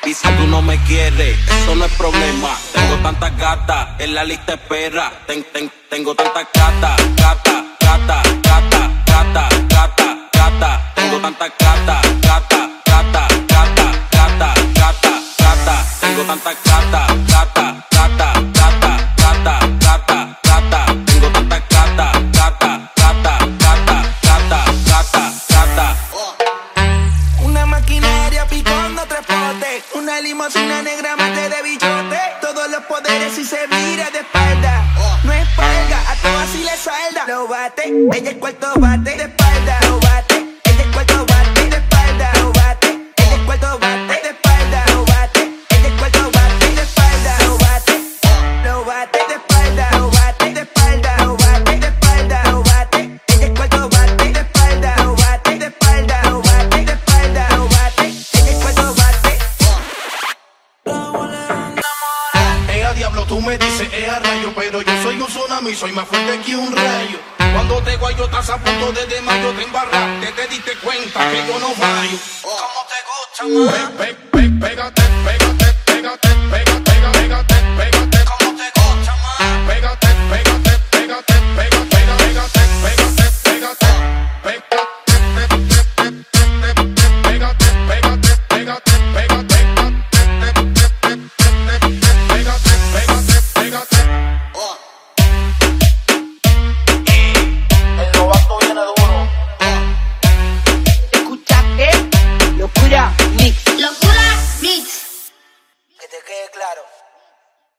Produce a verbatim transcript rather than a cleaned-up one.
Y si tú no me quieres, eso no es problema. Tengo tantas gatas en la lista espera. Ten, ten, tengo tantas gatas, gata, gata, gata, gata, gata, gata. Tengo tantas gatas, gata, gata, gata, gata, gata, gata. Tengo tantas gatas, gata, gata, gata, gata, gata, gata. Tengo tantas gatas, gata, gata, gata, gata, gata, gata. Una maquinaria picando tres potes, una limusina negra mate de bichote. Todos los poderes y se mira de espalda. No es palga, a todas si le salda. Lo bate, ella es cuarto bate de espalda. Lo bate, ella es cuarto bate de espalda. Lo bate, ella es cuarto bate de espalda. Lo bate, ella es cuarto bate de espalda. Lo bate, lo bate de espalda. Lo bate de espalda. Lo bate de espalda. Lo bate, ella es cuarto bate de espalda. Lo bate de espalda. Lo bate de espalda. Lo bate, ella es cuarto bate. Ea diablo, tú me dices, ea rayo, pero yo soy un tsunami, soy más fuerte que un rayo. Cuando te guayo estás a punto de desmayo, te embarraste, te diste cuenta que yo no fallo. ¿Cómo te gusta, man? Pe, pe, pe, pégate, pégate, pégate, pégate.